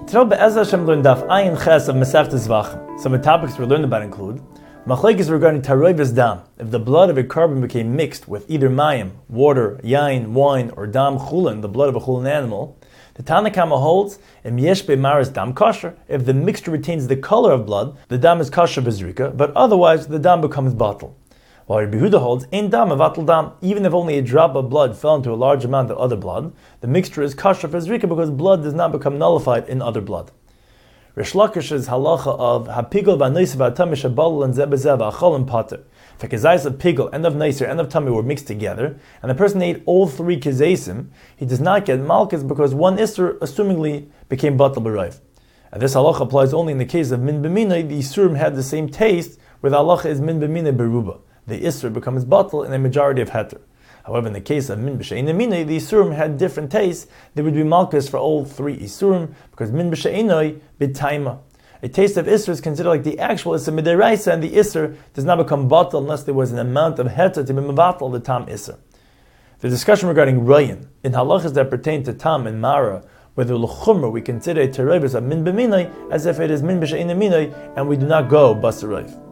Today, Be'ez Hashem, learn Daf Ayin Ches of Masechtas Zvachim. Some of the topics we're learning about include Machlekes regarding Taroivas Dam. If the blood of a carbon became mixed with either mayim, water, yain, wine, or dam chulin, the blood of a chulin animal, the Tanna Kama holds, Im yesh be'maris dam kosher. If the mixture retains the color of blood, the dam is kosher b'zrika, but otherwise the dam becomes batel. While Rabbi Yehuda holds, Ein dam avatel dam, even if only a drop of blood fell into a large amount of other blood, the mixture is kosher for zrika because blood does not become nullified in other blood. Rish Lakish's halacha of hapigol v'anois v'atami shabal and zebezeh v'achol pater. If a kezais of pigol and of neiser and of tummy were mixed together, and the person ate all three kezaisim, he does not get malchus because one isser assumingly became batal b'rayv. And this halacha applies only in the case of min b'minai. The isurim had the same taste, where the halacha is min b'minai beruba. The isser becomes batal in a majority of heter. However, in the case of min b'she'ena minai, the isurim had different tastes. There would be malchus for all three isurim because min b'she'enoi b'taima. A taste of isser is considered like the actual isser midiraisa, and the isser does not become batal unless there was an amount of heter to be mevatal the tam isser. The discussion regarding rayin in halachas that pertain to tam and mara, whether l'chumra we consider a terevis of min b'minai as if it is min b'she'ena minai, and we do not go basarayv.